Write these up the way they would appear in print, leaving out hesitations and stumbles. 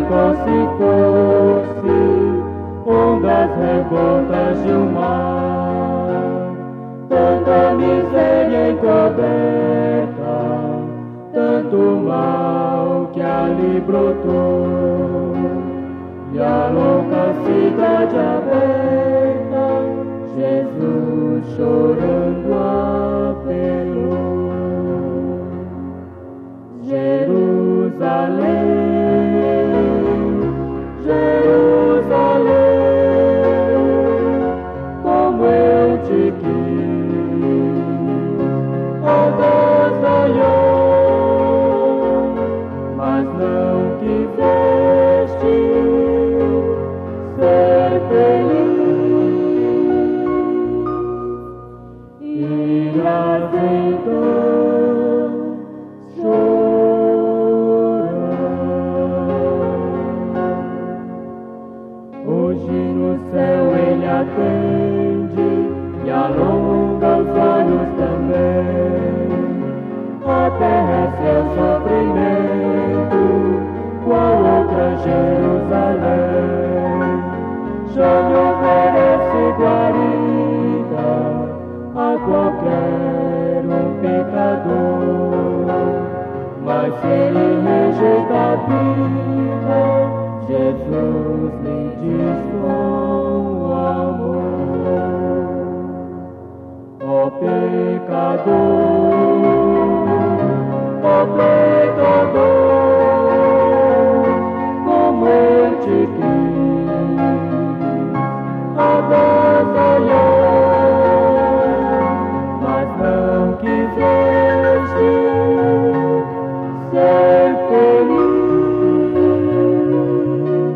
como se fosse ondas revoltas de um mar. Tanta miséria encoberta, tanto mal que ali brotou, e a louca cidade aberta, Jesus chorando apelou. Jerusalém, Jerusalém, como eu te quis, ó Deus, mas não quiseste ser feliz. Irás então chorar. Hoje no céu Ele atende e alonga os olhos também. A terra é seu sofrimento, qual outra Jerusalém. Já me oferece guarida a qualquer pecador, mas se ele rejeita a vida, Jesus lhe diz com amor: ó pecador, ó pecador, como eu te quis, ó Deus olhou, mas não quiseste ser feliz.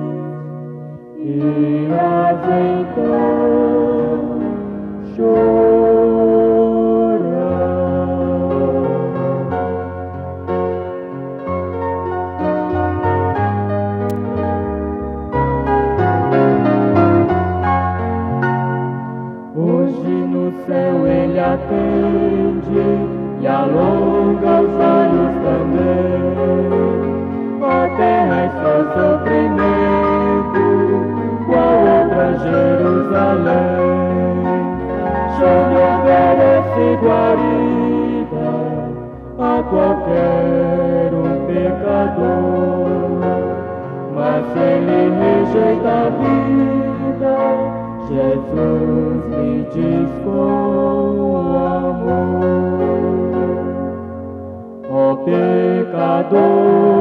Irás então chorar. Hoje no céu Ele atende e alonga os olhos também. A terra é seu sofrimento, qual outra Jerusalém. Já me oferece guarida a qualquer pecador, mas se ele rejeita a vida, Jesus lhe diz com amor: ó pecador,